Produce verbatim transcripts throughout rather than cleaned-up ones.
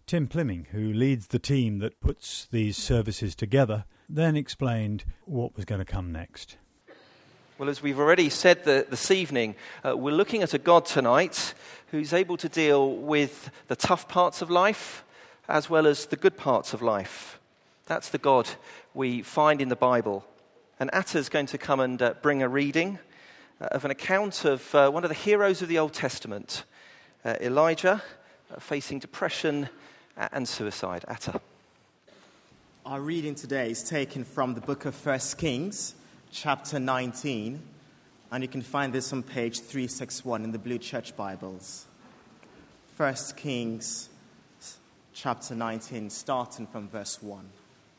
Tim Plimming, who leads the team that puts these services together, then explained what was going to come next. Well, as we've already said the, this evening, uh, we're looking at a God tonight who's able to deal with the tough parts of life as well as the good parts of life. That's the God we find in the Bible. And Atta's going to come and uh, bring a reading uh, of an account of uh, one of the heroes of the Old Testament, uh, Elijah, uh, facing depression and suicide. Atta. Our reading today is taken from the book of First Kings, chapter nineteen, and you can find this on page three sixty-one in the Blue Church Bibles. First Kings, chapter nineteen, starting from verse one.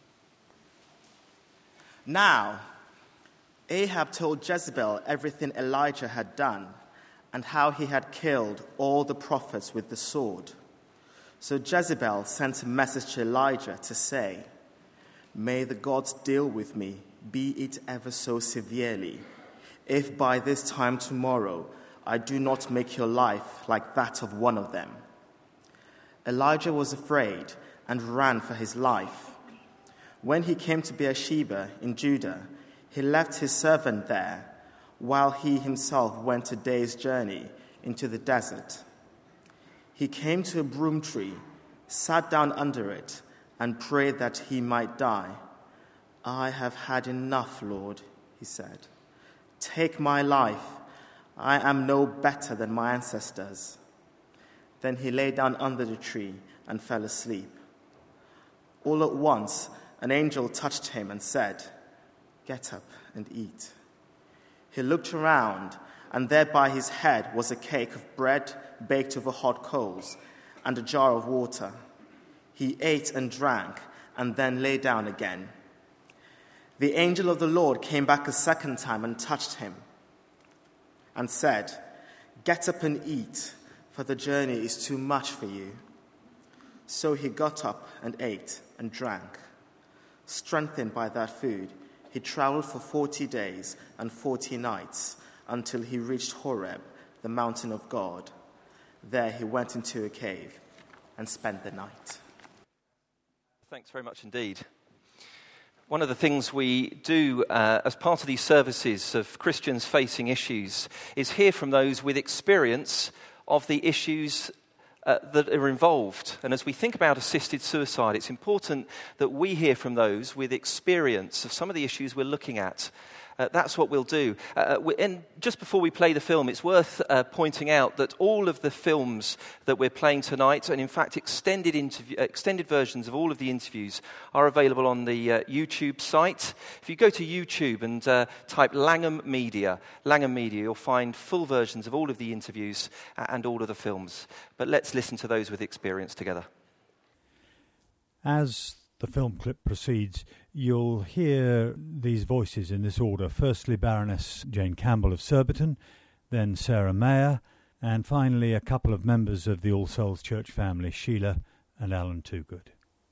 Now, Ahab told Jezebel everything Elijah had done and how he had killed all the prophets with the sword. So Jezebel sent a message to Elijah to say, "May the gods deal with me, be it ever so severely, if by this time tomorrow I do not make your life like that of one of them." Elijah was afraid and ran for his life. When he came to Beersheba in Judah, he left his servant there, while he himself went a day's journey into the desert. He came to a broom tree, sat down under it, and prayed that he might die. "I have had enough, Lord," he said. "Take my life. I am no better than my ancestors." Then he lay down under the tree and fell asleep. All at once, an angel touched him and said, "Get up and eat." He looked around, and there by his head was a cake of bread baked over hot coals and a jar of water. He ate and drank and then lay down again. The angel of the Lord came back a second time and touched him and said, "Get up and eat, for the journey is too much for you." So he got up and ate and drank. Strengthened by that food, he traveled for forty days and forty nights until he reached Horeb, the mountain of God. There he went into a cave and spent the night. Thanks very much indeed. One of the things we do uh, as part of these services of Christians facing issues is hear from those with experience of the issues uh, that are involved. And as we think about assisted suicide, it's important that we hear from those with experience of some of the issues we're looking at. Uh, that's what we'll do. Uh, we, and just before we play the film, it's worth uh, pointing out that all of the films that we're playing tonight, and in fact extended interview, extended versions of all of the interviews, are available on the uh, YouTube site. If you go to YouTube and uh, type Langham Media, Langham Media, you'll find full versions of all of the interviews and all of the films. But let's listen to those with experience together. As the film clip proceeds, you'll hear these voices in this order. Firstly, Baroness Jane Campbell of Surbiton, then Sarah Mayer, and finally a couple of members of the All Souls Church family, Sheila and Alan Toogood.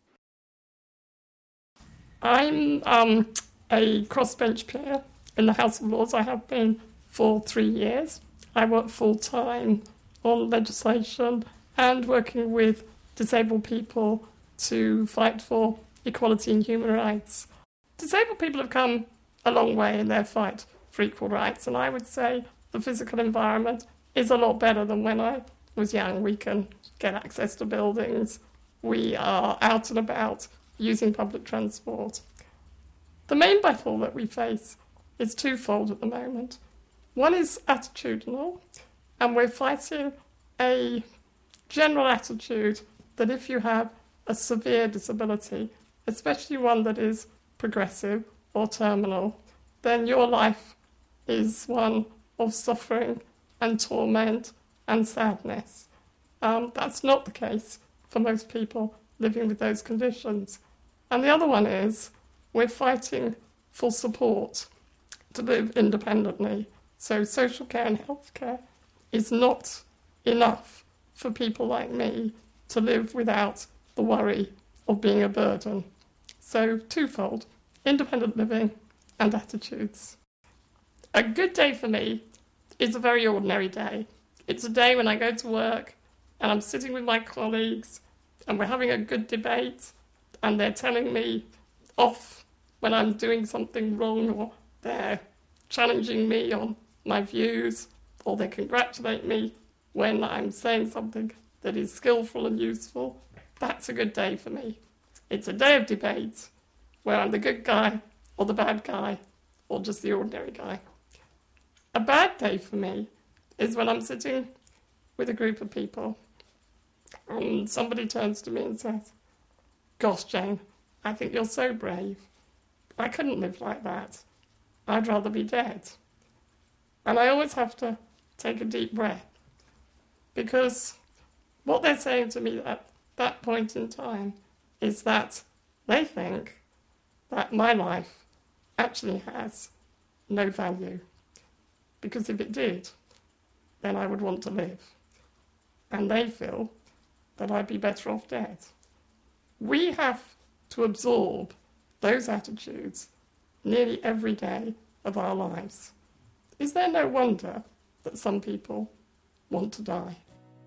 I'm um, a crossbench player in the House of Lords. I have been for three years. I work full-time on legislation and working with disabled people to fight for equality and human rights. Disabled people have come a long way in their fight for equal rights, and I would say the physical environment is a lot better than when I was young. We can get access to buildings. We are out and about using public transport. The main battle that we face is twofold at the moment. One is attitudinal, and we're fighting a general attitude that if you have a severe disability, especially one that is progressive or terminal, then your life is one of suffering and torment and sadness. Um, that's not the case for most people living with those conditions. And the other one is we're fighting for support to live independently. So social care and healthcare is not enough for people like me to live without the worry of being a burden. So twofold, independent living and attitudes. A good day for me is a very ordinary day. It's a day when I go to work and I'm sitting with my colleagues and we're having a good debate, and they're telling me off when I'm doing something wrong, or they're challenging me on my views, or they congratulate me when I'm saying something that is skillful and useful, that's a good day for me. It's a day of debate where I'm the good guy or the bad guy or just the ordinary guy. A bad day for me is when I'm sitting with a group of people and somebody turns to me and says, "Gosh, Jane, I think you're so brave. I couldn't live like that. I'd rather be dead." And I always have to take a deep breath, because what they're saying to me at that point in time is that they think that my life actually has no value. Because if it did, then I would want to live. And they feel that I'd be better off dead. We have to absorb those attitudes nearly every day of our lives. Is there no wonder that some people want to die?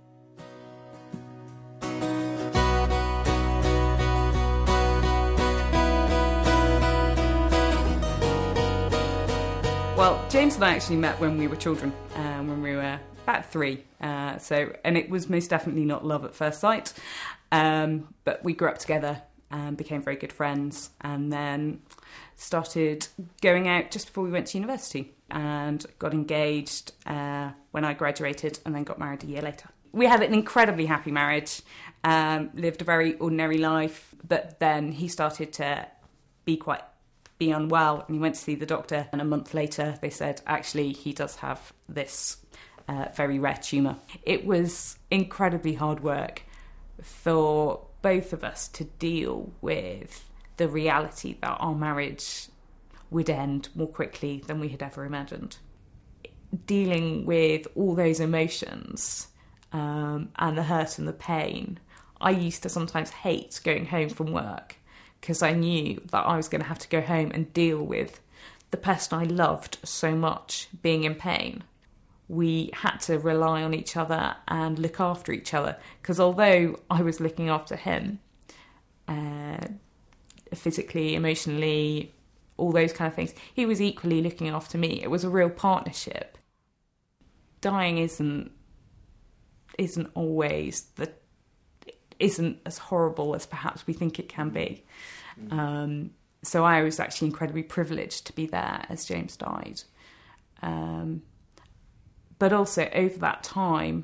Well, James and I actually met when we were children, um, when we were about three. Uh, so, and it was most definitely not love at first sight. Um, but we grew up together and became very good friends, and then started going out just before we went to university, and got engaged uh, when I graduated, and then got married a year later. We had an incredibly happy marriage, um, lived a very ordinary life, but then he started to be quite be unwell, and he went to see the doctor, and a month later they said actually he does have this uh, very rare tumour. It was incredibly hard work for both of us to deal with the reality that our marriage would end more quickly than we had ever imagined. Dealing with all those emotions um, and the hurt and the pain, I used to sometimes hate going home from work, because I knew that I was going to have to go home and deal with the person I loved so much being in pain. We had to rely on each other and look after each other, because although I was looking after him uh, physically, emotionally, all those kind of things, he was equally looking after me. It was a real partnership. Dying isn't isn't always the isn't as horrible as perhaps we think it can be. Mm. Um, so I was actually incredibly privileged to be there as James died. Um, but also over that time,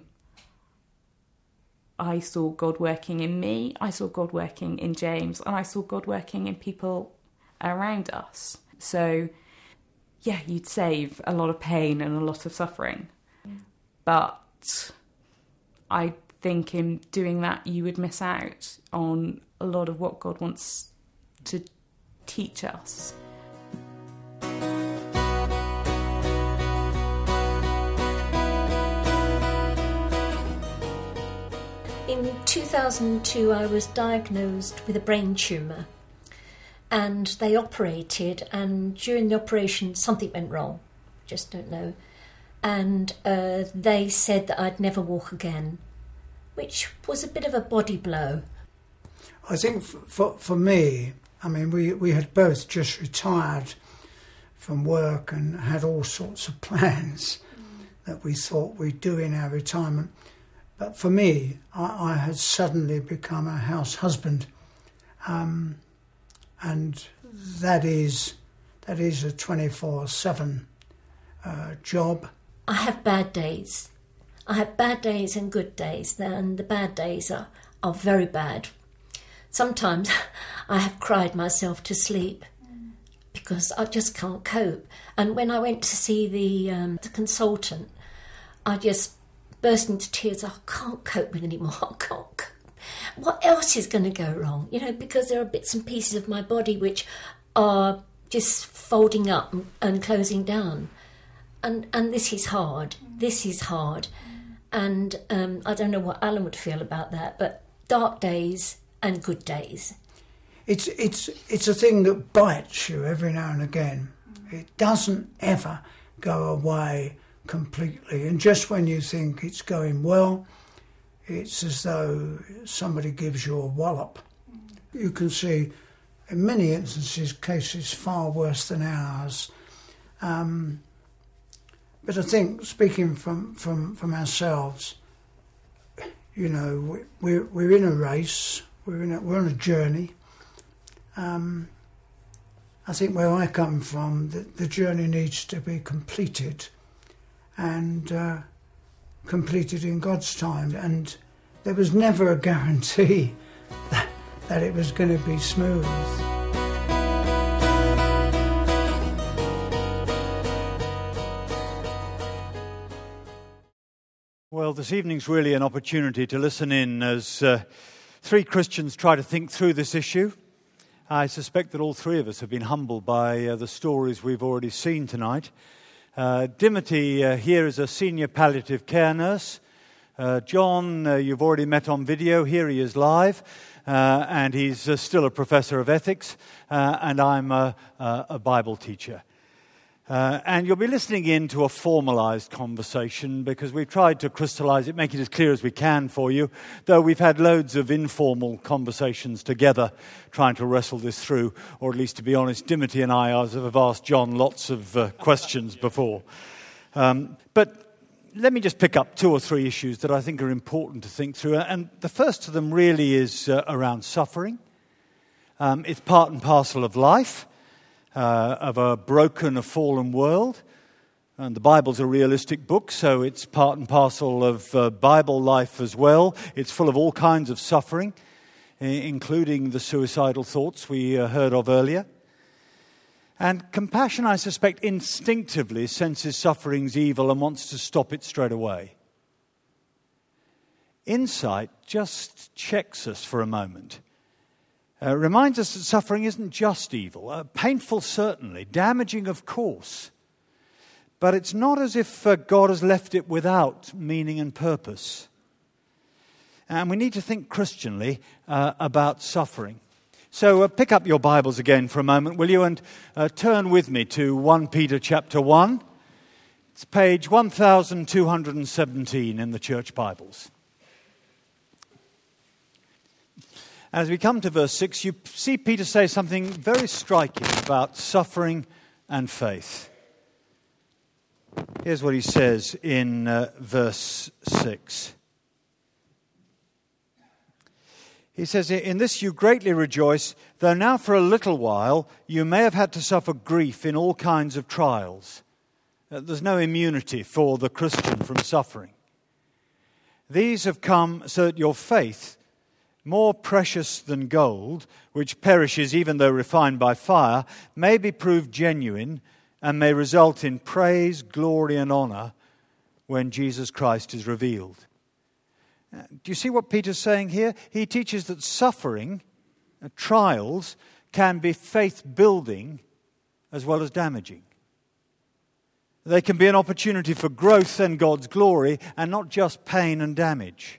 I saw God working in me, I saw God working in James, and I saw God working in people around us. So, yeah, you'd save a lot of pain and a lot of suffering. Mm. But I think in doing that you would miss out on a lot of what God wants to teach us. In two thousand two I was diagnosed with a brain tumour, and they operated, and during the operation something went wrong, just don't know, and uh, they said that I'd never walk again, which was a bit of a body blow. I think for for me, I mean, we, we had both just retired from work and had all sorts of plans mm. that we thought we'd do in our retirement. But for me, I, I had suddenly become a house husband, um, and that is that is a twenty-four seven uh, job. I have bad days. I have bad days and good days, and the bad days are, are very bad. Sometimes I have cried myself to sleep because I just can't cope. And when I went to see the, um, the consultant, I just burst into tears. I can't cope with anymore. I can't cope. What else is going to go wrong? You know, because there are bits and pieces of my body which are just folding up and closing down. And and this is hard. This is hard. And um, I don't know what Alan would feel about that, but dark days and good days. It's it's it's a thing that bites you every now and again. It doesn't ever go away completely. And just when you think it's going well, it's as though somebody gives you a wallop. You can see, in many instances, cases far worse than ours. Um, but I think, speaking from, from, from ourselves, you know, we, we're, we're in a race, we're, in a, we're on a journey. Um, I think where I come from, the, the journey needs to be completed, and uh, completed in God's time. And there was never a guarantee that, that it was going to be smooth. Well, this evening's really an opportunity to listen in as uh, three Christians try to think through this issue. I suspect that all three of us have been humbled by uh, the stories we've already seen tonight. Uh, Dimity uh, here is a senior palliative care nurse. Uh, John, uh, you've already met on video. Here he is live. Uh, and he's uh, still a professor of ethics. Uh, and I'm a, a, a Bible teacher. Uh, and you'll be listening in to a formalized conversation because we've tried to crystallize it, make it as clear as we can for you, though we've had loads of informal conversations together trying to wrestle this through, or at least, to be honest, Dimity and I have asked John lots of uh, questions before. Um, but let me just pick up two or three issues that I think are important to think through. And the first of them really is uh, around suffering. Um, it's part and parcel of life. Uh, of a broken, a fallen world. And the Bible's a realistic book, so it's part and parcel of uh, Bible life as well. It's full of all kinds of suffering, I- including the suicidal thoughts we uh, heard of earlier. And compassion, I suspect, instinctively senses suffering's evil and wants to stop it straight away. Insight just checks us for a moment. Uh, reminds us that suffering isn't just evil. Uh, painful, certainly. Damaging, of course. But it's not as if uh, God has left it without meaning and purpose. And we need to think Christianly uh, about suffering. So uh, pick up your Bibles again for a moment, will you? And uh, turn with me to First Peter chapter one. It's page one thousand two hundred seventeen in the Church Bibles. As we come to verse six, you see Peter say something very striking about suffering and faith. Here's what he says in uh, verse six. He says, "In this you greatly rejoice, though now for a little while you may have had to suffer grief in all kinds of trials." Uh, there's no immunity for the Christian from suffering. "These have come so that your faith, more precious than gold, which perishes even though refined by fire, may be proved genuine and may result in praise, glory, and honor when Jesus Christ is revealed." Do you see what Peter's saying here? He teaches that suffering, uh, trials, can be faith-building as well as damaging. They can be an opportunity for growth and God's glory, and not just pain and damage.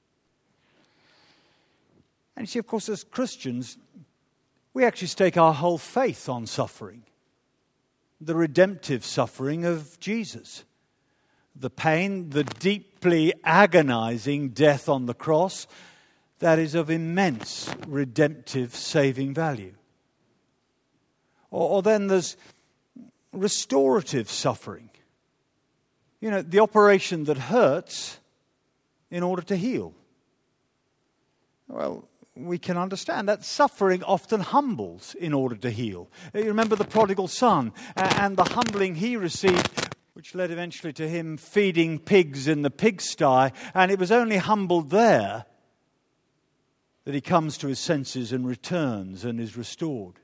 And you see, of course, as Christians, we actually stake our whole faith on suffering. The redemptive suffering of Jesus. The pain, the deeply agonizing death on the cross, that is of immense redemptive saving value. Or, or then there's restorative suffering. You know, the operation that hurts in order to heal. Well, we can understand that suffering often humbles in order to heal. You remember the prodigal son and the humbling he received, which led eventually to him feeding pigs in the pigsty, and it was only humbled there that he comes to his senses and returns and is restored.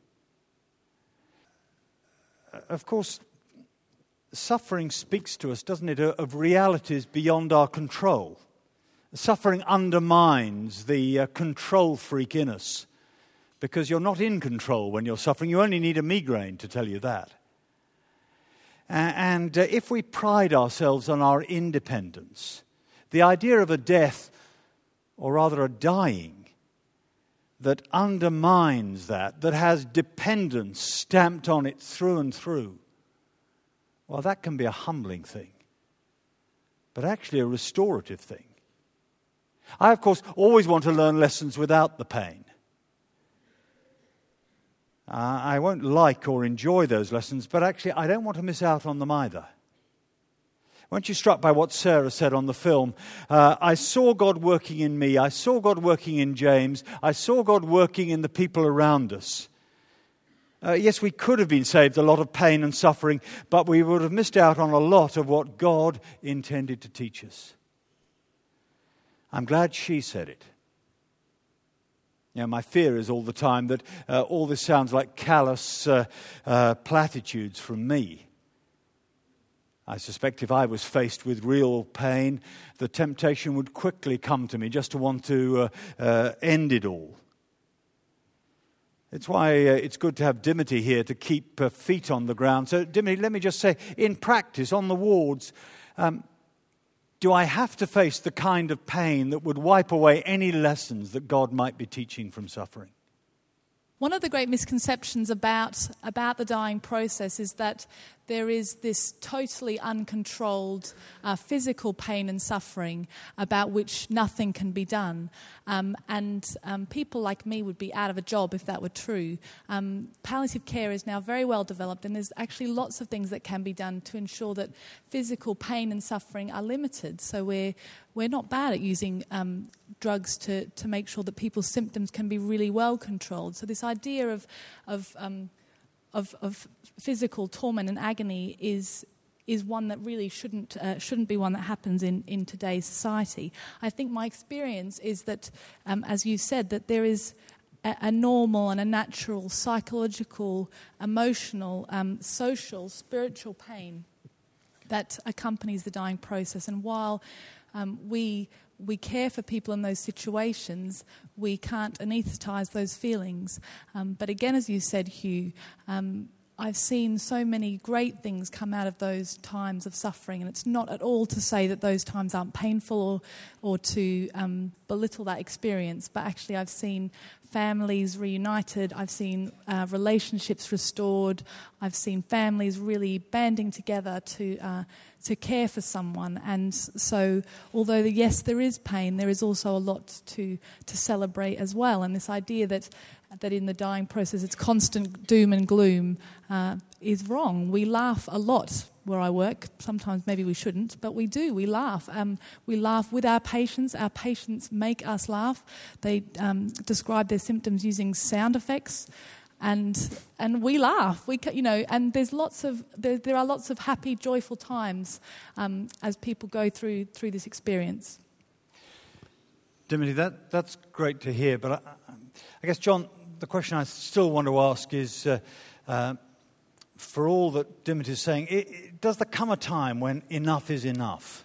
Of course, suffering speaks to us, doesn't it, of realities beyond our control. Suffering undermines the uh, control freak in us, because you're not in control when you're suffering. You only need a migraine to tell you that. Uh, and uh, if we pride ourselves on our independence, the idea of a death, or rather a dying, that undermines that, that has dependence stamped on it through and through, well, that can be a humbling thing, but actually a restorative thing. I, of course, always want to learn lessons without the pain. Uh, I won't like or enjoy those lessons, but actually I don't want to miss out on them either. Weren't you struck by what Sarah said on the film? Uh, I saw God working in me. I saw God working in James. I saw God working in the people around us. Uh, yes, we could have been saved a lot of pain and suffering, but we would have missed out on a lot of what God intended to teach us. I'm glad she said it. You know, my fear is all the time that uh, all this sounds like callous uh, uh, platitudes from me. I suspect if I was faced with real pain, the temptation would quickly come to me just to want to uh, uh, end it all. It's why uh, it's good to have Dimity here to keep uh, feet on the ground. So, Dimity, let me just say, in practice, on the wards, um, do I have to face the kind of pain that would wipe away any lessons that God might be teaching from suffering? One of the great misconceptions about about the dying process is that there is this totally uncontrolled uh, physical pain and suffering about which nothing can be done. Um, and um, people like me would be out of a job if that were true. Um, palliative care is now very well developed, and there's actually lots of things that can be done to ensure that physical pain and suffering are limited. So we're we're not bad at using um, drugs to, to make sure that people's symptoms can be really well controlled. So this idea of of um, Of, of physical torment and agony is is one that really shouldn't uh, shouldn't be one that happens in, in today's society. I think my experience is that, um, as you said, that there is a, a normal and a natural psychological, emotional, um, social, spiritual pain that accompanies the dying process. And while um, we we care for people in those situations, we can't anaesthetise those feelings. Um, but again, as you said, Hugh, um, I've seen so many great things come out of those times of suffering, and it's not at all to say that those times aren't painful or, or to um, belittle that experience, but actually I've seen families reunited, I've seen uh, relationships restored, I've seen families really banding together to uh, to care for someone. And so although, the, yes, there is pain, there is also a lot to, to celebrate as well. And this idea that that in the dying process it's constant doom and gloom uh, is wrong. We laugh a lot where I work. Sometimes maybe we shouldn't, but we do. We laugh. Um, we laugh with our patients. Our patients make us laugh. They um, describe their symptoms using sound effects. And and we laugh, we you know, and there's lots of there, there are lots of happy, joyful times um, as people go through through this experience. Dimity, that that's great to hear. But I, I guess, John, the question I still want to ask is, uh, uh, for all that Dimity is saying, it, it, does there come a time when enough is enough?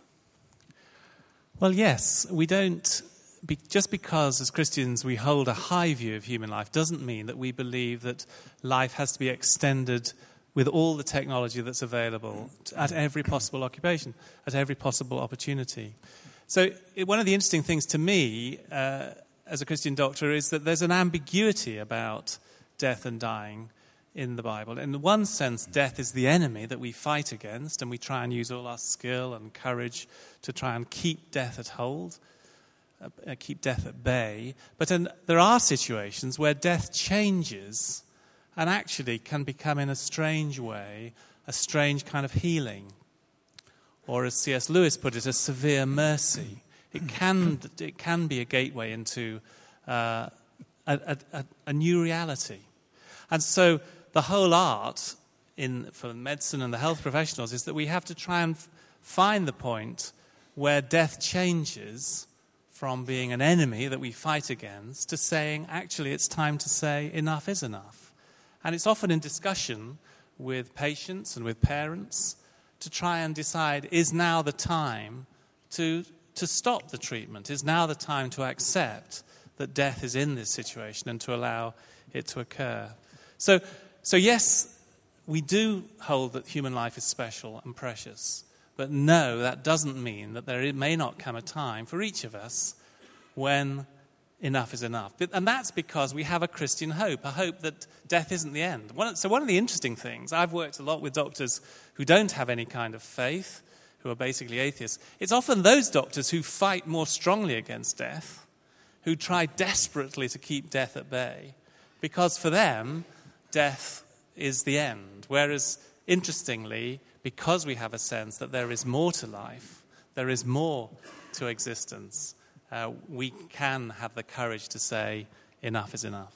Well, yes, we don't. Be, just because as Christians we hold a high view of human life doesn't mean that we believe that life has to be extended with all the technology that's available to, at every possible occupation, at every possible opportunity. So it, one of the interesting things to me uh, as a Christian doctor is that there's an ambiguity about death and dying in the Bible. In one sense, death is the enemy that we fight against, and we try and use all our skill and courage to try and keep death at hold. Uh, keep death at bay. But in, there are situations where death changes and actually can become, in a strange way, a strange kind of healing. Or as C S Lewis put it, a severe mercy. It can it can be a gateway into uh, a, a, a new reality. And so the whole art in for medicine and the health professionals is that we have to try and f- find the point where death changes from being an enemy that we fight against to saying, actually, it's time to say enough is enough. And it's often in discussion with patients and with parents to try and decide, is now the time to, to stop the treatment? Is now the time to accept that death is in this situation and to allow it to occur? So, so yes, we do hold that human life is special and precious. But no, that doesn't mean that there may not come a time for each of us when enough is enough. And that's because we have a Christian hope, a hope that death isn't the end. So one of the interesting things, I've worked a lot with doctors who don't have any kind of faith, who are basically atheists, it's often those doctors who fight more strongly against death, who try desperately to keep death at bay, because for them, death is the end. Whereas, interestingly, because we have a sense that there is more to life, there is more to existence, uh, we can have the courage to say, enough is enough.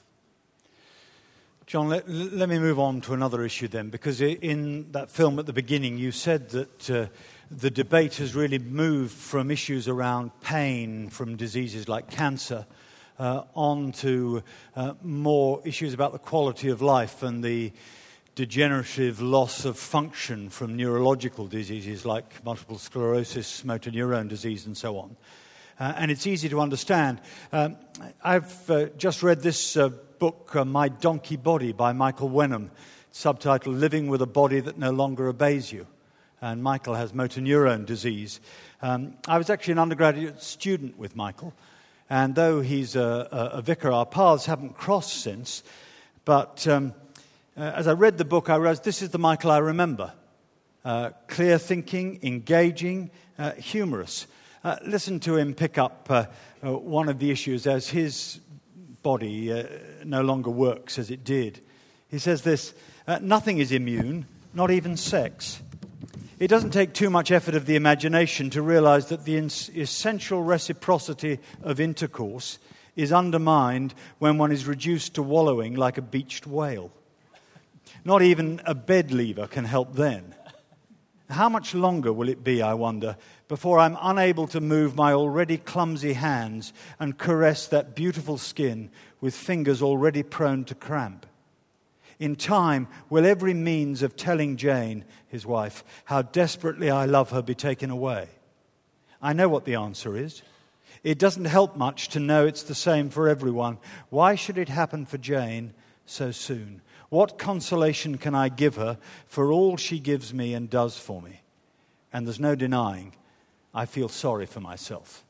John, let, let me move on to another issue then, because in that film at the beginning you said that uh, the debate has really moved from issues around pain from diseases like cancer uh, on to uh, more issues about the quality of life and the degenerative loss of function from neurological diseases like multiple sclerosis, motor neurone disease and so on. Uh, and it's easy to understand. Um, I've uh, just read this uh, book, uh, My Donkey Body, by Michael Wenham, subtitled Living with a Body That No Longer Obeys You. And Michael has motor neurone disease. Um, I was actually an undergraduate student with Michael, and though he's a, a, a vicar, our paths haven't crossed since. But um, uh, as I read the book, I realized this is the Michael I remember. Uh, clear thinking, engaging, uh, humorous. Uh, listen to him pick up uh, uh, one of the issues as his body uh, no longer works as it did. He says this, uh, nothing is immune, not even sex. It doesn't take too much effort of the imagination to realize that the ins- essential reciprocity of intercourse is undermined when one is reduced to wallowing like a beached whale. Not even a bed lever can help then. How much longer will it be, I wonder, before I'm unable to move my already clumsy hands and caress that beautiful skin with fingers already prone to cramp? In time, will every means of telling Jane, his wife, how desperately I love her be taken away? I know what the answer is. It doesn't help much to know it's the same for everyone. Why should it happen for Jane so soon? What consolation can I give her for all she gives me and does for me? And there's no denying, I feel sorry for myself.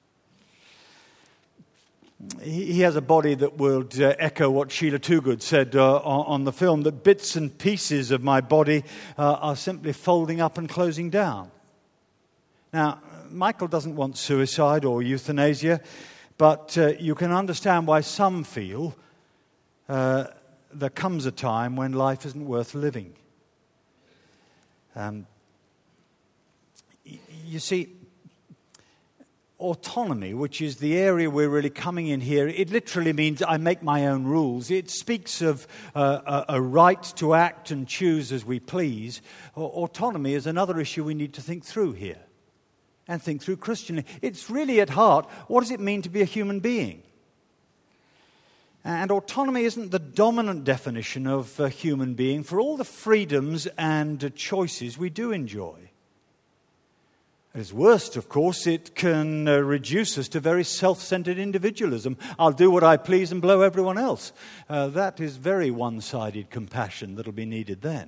He has a body that would uh, echo what Sheila Toogood said uh, on, on the film, that bits and pieces of my body uh, are simply folding up and closing down. Now, Michael doesn't want suicide or euthanasia, but uh, you can understand why some feel uh, there comes a time when life isn't worth living. Um, y- you see, autonomy, which is the area we're really coming in here, it literally means I make my own rules. It speaks of uh, a, a right to act and choose as we please. O- autonomy is another issue we need to think through here and think through Christianly. It's really at heart, what does it mean to be a human being? And autonomy isn't the dominant definition of a human being for all the freedoms and uh, choices we do enjoy. At its worst, of course, it can uh, reduce us to very self-centered individualism. I'll do what I please and blow everyone else. Uh, that is very one-sided compassion that'll be needed then.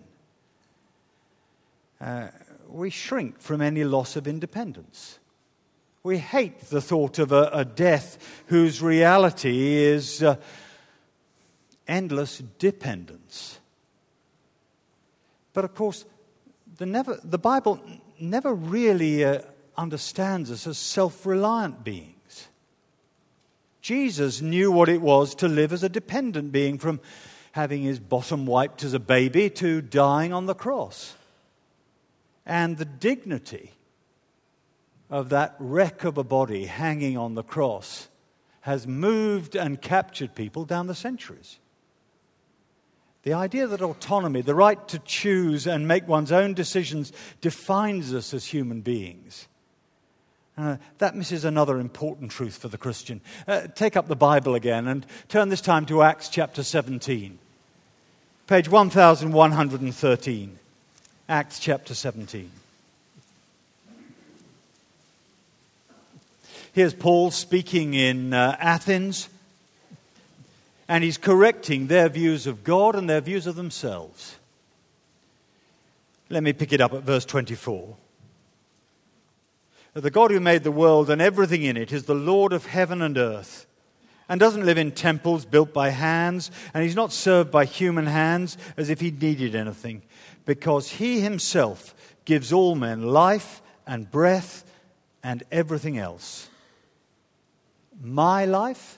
Uh, we shrink from any loss of independence. We hate the thought of a, a death whose reality is uh, endless dependence. But of course, the, never, the Bible never really uh, understands us as self-reliant beings. Jesus knew what it was to live as a dependent being, from having his bottom wiped as a baby to dying on the cross. And the dignity of that wreck of a body hanging on the cross has moved and captured people down the centuries. The idea that autonomy, the right to choose and make one's own decisions, defines us as human beings, uh, that misses another important truth for the Christian. Uh, take up the Bible again and turn this time to Acts chapter seventeen. Page one thousand one hundred thirteen. Acts chapter seventeen. Here's Paul speaking in uh, Athens. And he's correcting their views of God and their views of themselves. Let me pick it up at verse twenty-four. The God who made the world and everything in it is the Lord of heaven and earth, and doesn't live in temples built by hands, and he's not served by human hands as if he needed anything, because he himself gives all men life and breath and everything else. My life?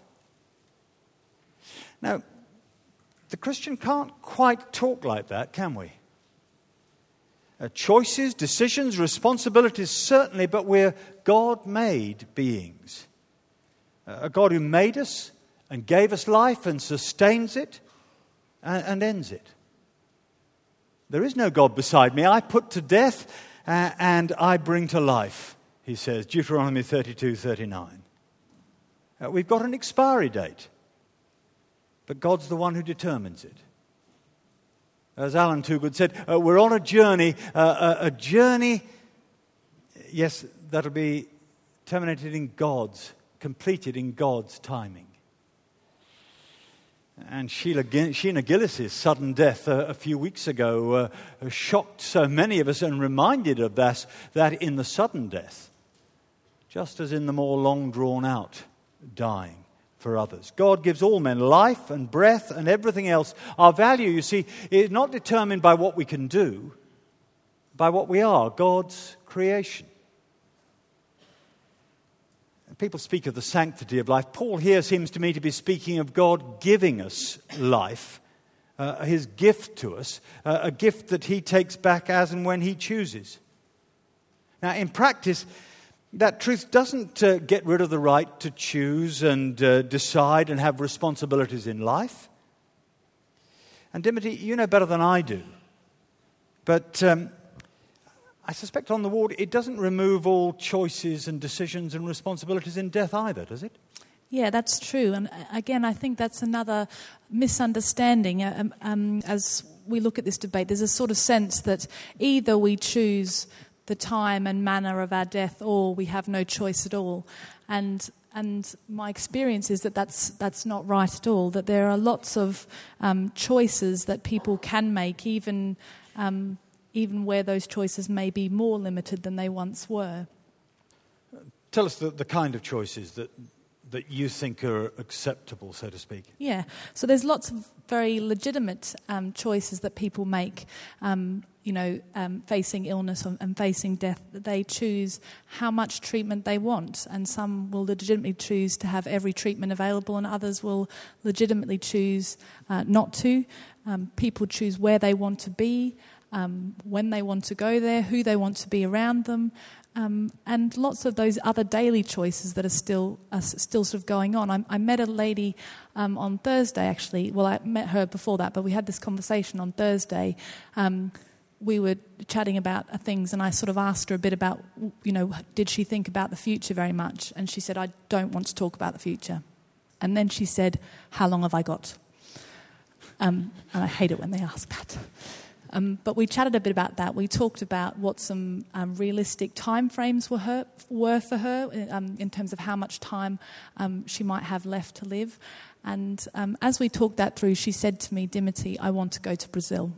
Now, the Christian can't quite talk like that, can we? Uh, choices, decisions, responsibilities, certainly, but we're God-made beings. Uh, a God who made us and gave us life and sustains it and, and ends it. There is no God beside me. I put to death uh, and I bring to life, he says, Deuteronomy thirty-two thirty-nine. Uh, we've got an expiry date, but God's the one who determines it. As Alan Toogood said, uh, we're on a journey, uh, a, a journey, yes, that'll be terminated in God's, completed in God's timing. And Sheila, Sheena Gillis's sudden death uh, a few weeks ago uh, shocked so many of us and reminded of us that in the sudden death, just as in the more long drawn out dying for others, God gives all men life and breath and everything else. Our value, you see, is not determined by what we can do, by what we are, God's creation. People speak of the sanctity of life. Paul here seems to me to be speaking of God giving us life, uh, his gift to us, uh, a gift that he takes back as and when he chooses. Now, in practice, that truth doesn't uh, get rid of the right to choose and uh, decide and have responsibilities in life. And Dimity, you know better than I do, but Um, I suspect on the ward, it doesn't remove all choices and decisions and responsibilities in death either, does it? Yeah, that's true. And again, I think that's another misunderstanding. Um, um, as we look at this debate, there's a sort of sense that either we choose the time and manner of our death or we have no choice at all. And and my experience is that that's, that's not right at all, that there are lots of um, choices that people can make, even... Um, even where those choices may be more limited than they once were. Tell us the, the kind of choices that that you think are acceptable, so to speak. Yeah, so there's lots of very legitimate um, choices that people make, um, you know, um, facing illness and facing death. They choose how much treatment they want, and some will legitimately choose to have every treatment available, and others will legitimately choose uh, not to. Um, people choose where they want to be, Um, when they want to go there, who they want to be around them, um, and lots of those other daily choices that are still are still sort of going on. I, I met a lady um, on Thursday, actually. Well, I met her before that, but we had this conversation on Thursday. Um, we were chatting about things, and I sort of asked her a bit about, you know, did she think about the future very much? And she said, I don't want to talk about the future. And then she said, how long have I got? Um, and I hate it when they ask that. Um, but we chatted a bit about that. We talked about what some um, realistic timeframes were, her, were for her um, in terms of how much time um, she might have left to live. And um, as we talked that through, she said to me, Dimity, I want to go to Brazil.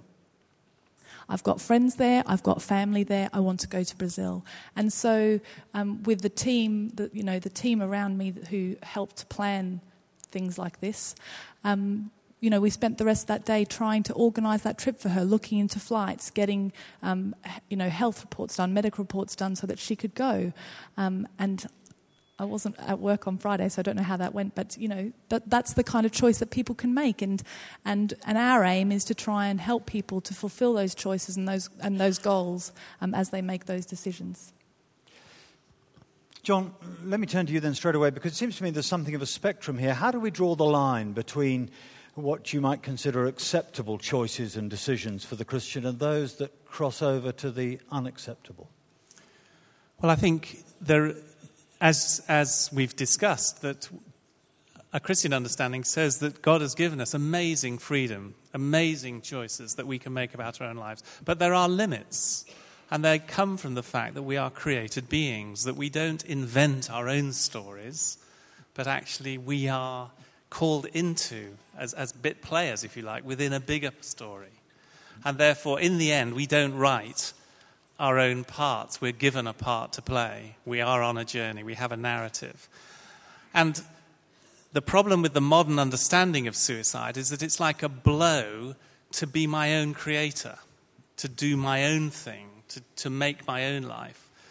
I've got friends there, I've got family there, I want to go to Brazil. And so um, with the team, the, you know, the team around me who helped plan things like this, um, you know, we spent the rest of that day trying to organise that trip for her, looking into flights, getting, um, you know, health reports done, medical reports done so that she could go. Um, and I wasn't at work on Friday, so I don't know how that went. But, you know, that, that's the kind of choice that people can make. And, and, and our aim is to try and help people to fulfil those choices and those, and those goals um, as they make those decisions. John, let me turn to you then straight away, because it seems to me there's something of a spectrum here. How do we draw the line between what you might consider acceptable choices and decisions for the Christian and those that cross over to the unacceptable? Well, I think there, as as we've discussed, that a Christian understanding says that God has given us amazing freedom, amazing choices that we can make about our own lives. But there are limits, and they come from the fact that we are created beings, that we don't invent our own stories, but actually we are called into as, as bit players, if you like, within a bigger story. And therefore, in the end, we don't write our own parts. We're given a part to play. We are on a journey. We have a narrative. And the problem with the modern understanding of suicide is that it's like a blow to be my own creator, to do my own thing, to, to make my own life.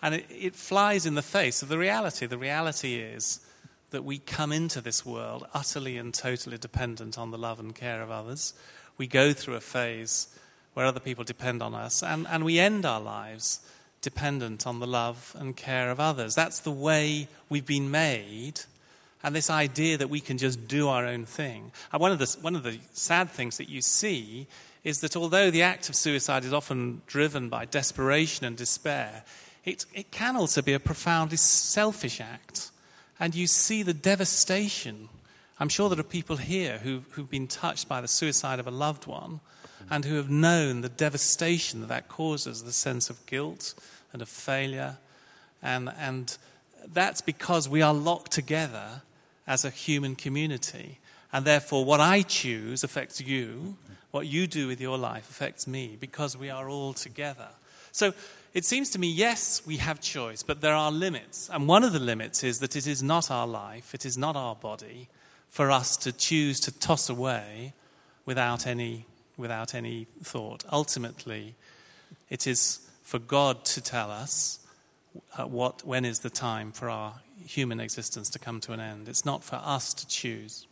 And it, it flies in the face of the reality. The reality is that we come into this world utterly and totally dependent on the love and care of others. We go through a phase where other people depend on us, and, and we end our lives dependent on the love and care of others. That's the way we've been made, and this idea that we can just do our own thing. And one of the, one of the sad things that you see is that although the act of suicide is often driven by desperation and despair, it, it can also be a profoundly selfish act. And you see the devastation. I'm sure there are people here who, who've been touched by the suicide of a loved one and who have known the devastation that that causes, the sense of guilt and of failure. And, and that's because we are locked together as a human community. And therefore, what I choose affects you. What you do with your life affects me, because we are all together. So it seems to me, yes, we have choice, but there are limits. And one of the limits is that it is not our life, it is not our body, for us to choose to toss away without any, without any thought. Ultimately, it is for God to tell us uh, what, when is the time for our human existence to come to an end. It's not for us to choose.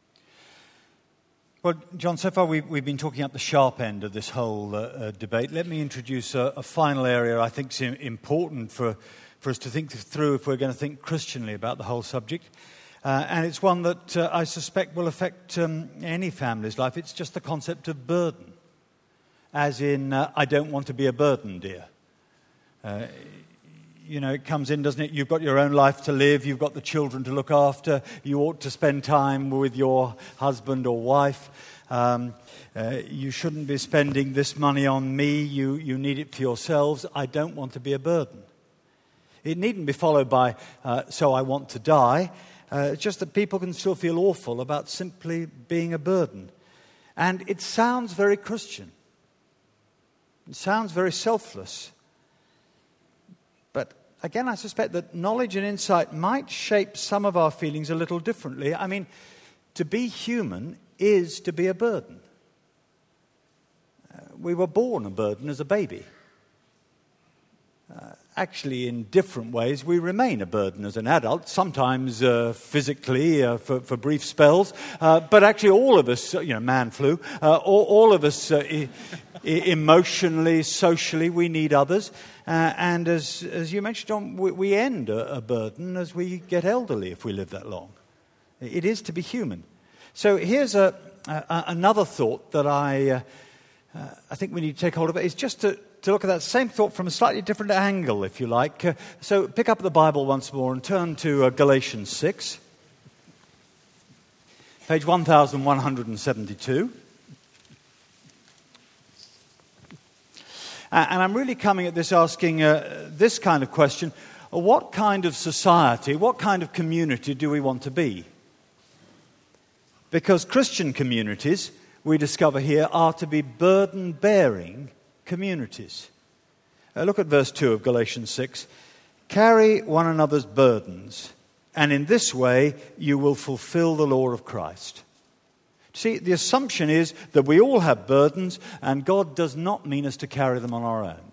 Well, John, so far we've, we've been talking up the sharp end of this whole uh, uh, debate. Let me introduce a, a final area I think is important for, for us to think through if we're going to think Christianly about the whole subject. Uh, and it's one that uh, I suspect will affect um, any family's life. It's just the concept of burden. As in, uh, I don't want to be a burden, dear. Uh, You know, it comes in, doesn't it? You've got your own life to live. You've got the children to look after. You ought to spend time with your husband or wife. Um, uh, you shouldn't be spending this money on me. You, you need it for yourselves. I don't want to be a burden. It needn't be followed by, uh, so I want to die. Uh, it's just that people can still feel awful about simply being a burden. And it sounds very Christian. It sounds very selfless. But again, I suspect that knowledge and insight might shape some of our feelings a little differently. I mean, to be human is to be a burden. Uh, we were born a burden as a baby. Uh, actually, in different ways, we remain a burden as an adult, sometimes uh, physically uh, for, for brief spells, uh, but actually all of us, you know, man flu, uh, all, all of us uh, e- emotionally, socially, we need others. Uh, and as as you mentioned, John, we, we end a, a burden as we get elderly if we live that long. It is to be human. So here's a, a another thought that I uh, uh, I think we need to take hold of. It's just to, to look at that same thought from a slightly different angle, if you like. Uh, so pick up the Bible once more and turn to uh, Galatians six, page one thousand one hundred seventy-two. And I'm really coming at this asking uh, this kind of question: what kind of society, what kind of community do we want to be? Because Christian communities, we discover here, are to be burden-bearing communities. Uh, look at verse two of Galatians six. Carry one another's burdens, and in this way you will fulfill the law of Christ. See, the assumption is that we all have burdens, and God does not mean us to carry them on our own.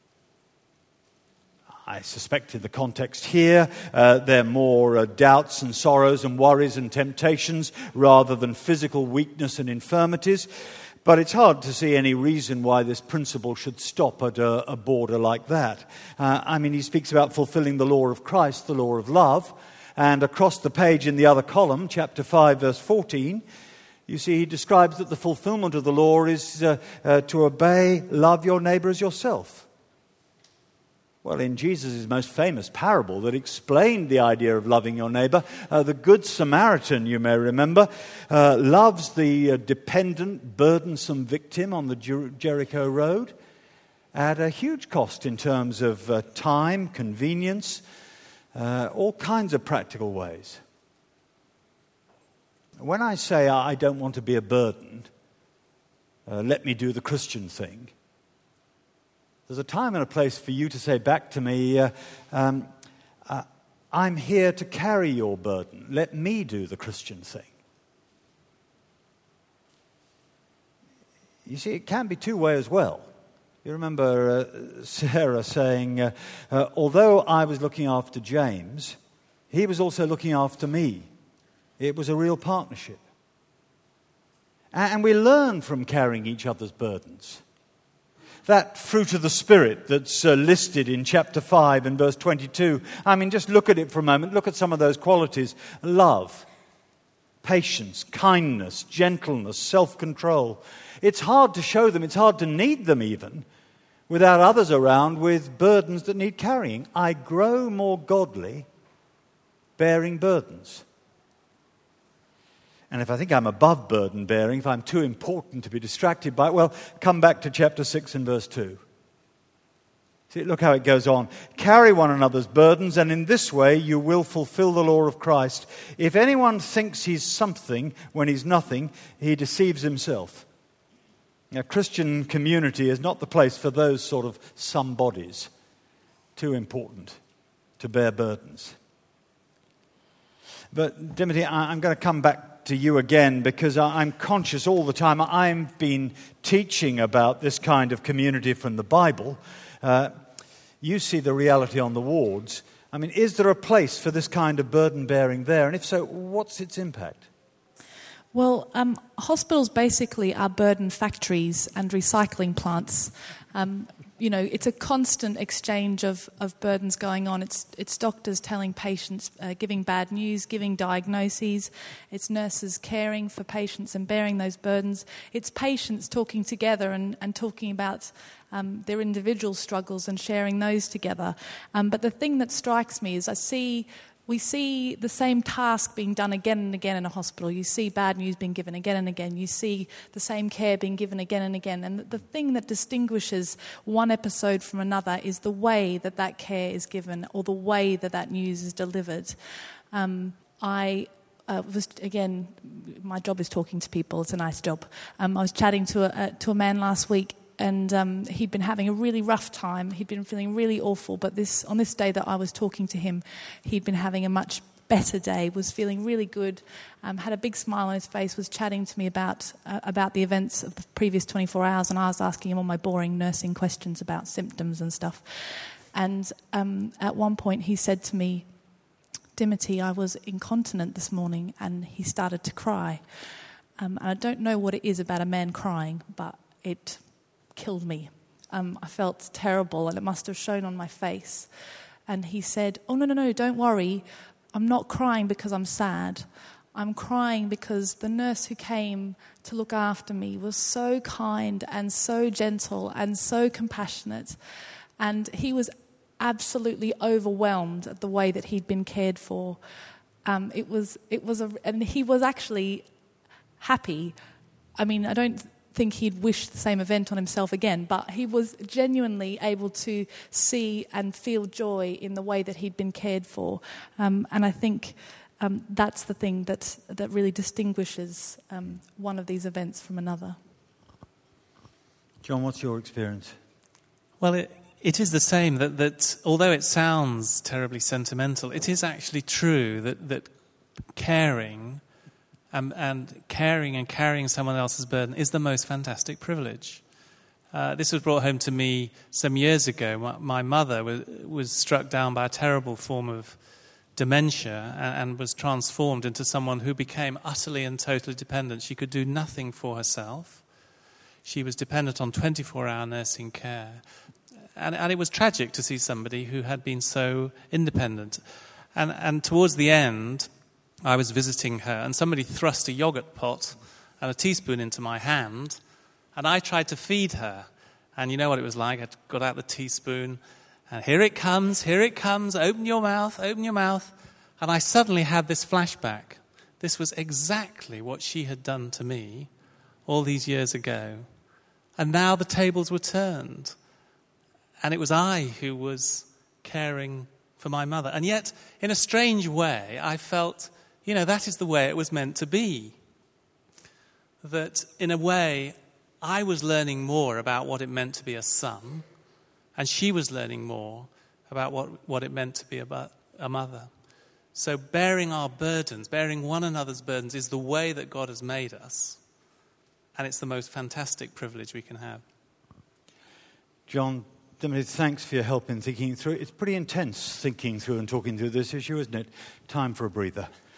I suspect in the context here, uh, they're more uh, doubts and sorrows and worries and temptations rather than physical weakness and infirmities. But it's hard to see any reason why this principle should stop at a, a border like that. Uh, I mean, he speaks about fulfilling the law of Christ, the law of love. And across the page in the other column, chapter five, verse fourteen, you see, he describes that the fulfillment of the law is uh, uh, to obey, love your neighbor as yourself. Well, in Jesus' most famous parable that explained the idea of loving your neighbor, uh, the Good Samaritan, you may remember, uh, loves the uh, dependent, burdensome victim on the Jer- Jericho road at a huge cost in terms of uh, time, convenience, uh, all kinds of practical ways. When I say I don't want to be a burden, uh, let me do the Christian thing, there's a time and a place for you to say back to me, uh, um, uh, I'm here to carry your burden. Let me do the Christian thing. You see, it can be two ways as well. You remember uh, Sarah saying, uh, uh, although I was looking after James, he was also looking after me. It was a real partnership. And we learn from carrying each other's burdens. That fruit of the Spirit that's uh, listed in chapter five and verse twenty-two, I mean, just look at it for a moment. Look at some of those qualities. Love, patience, kindness, gentleness, self-control. It's hard to show them, it's hard to need them even, without others around with burdens that need carrying. I grow more godly bearing burdens. And if I think I'm above burden bearing, if I'm too important to be distracted by it, well, come back to chapter six and verse two. See, look how it goes on. Carry one another's burdens, and in this way you will fulfill the law of Christ. If anyone thinks he's something when he's nothing, he deceives himself. A Christian community is not the place for those sort of somebodies. Too important to bear burdens. But, Timothy, I'm going to come back to you again because I'm conscious all the time. I've been teaching about this kind of community from the Bible. Uh, you see the reality on the wards. I mean, is there a place for this kind of burden bearing there? And if so, what's its impact? Well, um, hospitals basically are burden factories and recycling plants. Um, you know, it's a constant exchange of, of burdens going on. It's it's doctors telling patients, uh, giving bad news, giving diagnoses. It's nurses caring for patients and bearing those burdens. It's patients talking together and, and talking about um, their individual struggles and sharing those together. Um, but the thing that strikes me is I see... We see the same task being done again and again in a hospital. You see bad news being given again and again. You see the same care being given again and again. And the thing that distinguishes one episode from another is the way that that care is given or the way that that news is delivered. Um, I uh, was, again, my job is talking to people. It's a nice job. Um, I was chatting to a, a, to a man last week, and um, he'd been having a really rough time. He'd been feeling really awful, but this on this day that I was talking to him, he'd been having a much better day, was feeling really good, um, had a big smile on his face, was chatting to me about uh, about the events of the previous twenty-four hours, and I was asking him all my boring nursing questions about symptoms and stuff. And um, at one point he said to me, Dimity, I was incontinent this morning, and he started to cry. Um, and I don't know what it is about a man crying, but it killed me. Um, I felt terrible, and it must have shown on my face. And he said, oh, no, no, no, don't worry. I'm not crying because I'm sad. I'm crying because the nurse who came to look after me was so kind and so gentle and so compassionate. And he was absolutely overwhelmed at the way that he'd been cared for. Um, it was, it was, a, and he was actually happy. I mean, I don't think he'd wish the same event on himself again, but he was genuinely able to see and feel joy in the way that he'd been cared for. Um, and I think um, that's the thing that, that really distinguishes um, one of these events from another. John, what's your experience? Well, it, it is the same, that, that although it sounds terribly sentimental, it is actually true that, that caring... Um, and caring and carrying someone else's burden is the most fantastic privilege. Uh, this was brought home to me some years ago. My, my mother was, was struck down by a terrible form of dementia and, and was transformed into someone who became utterly and totally dependent. She could do nothing for herself. She was dependent on twenty-four hour nursing care. And, and it was tragic to see somebody who had been so independent. And, and towards the end, I was visiting her, and somebody thrust a yogurt pot and a teaspoon into my hand, and I tried to feed her. And you know what it was like. I got out the teaspoon, and here it comes, here it comes, open your mouth, open your mouth. And I suddenly had this flashback. This was exactly what she had done to me all these years ago. And now the tables were turned. And it was I who was caring for my mother. And yet, in a strange way, I felt... You know, that is the way it was meant to be. That, in a way, I was learning more about what it meant to be a son, and she was learning more about what, what it meant to be about a mother. So bearing our burdens, bearing one another's burdens, is the way that God has made us, and it's the most fantastic privilege we can have. John, Dimity, thanks for your help in thinking through it. It's pretty intense thinking through and talking through this issue, isn't it? Time for a breather.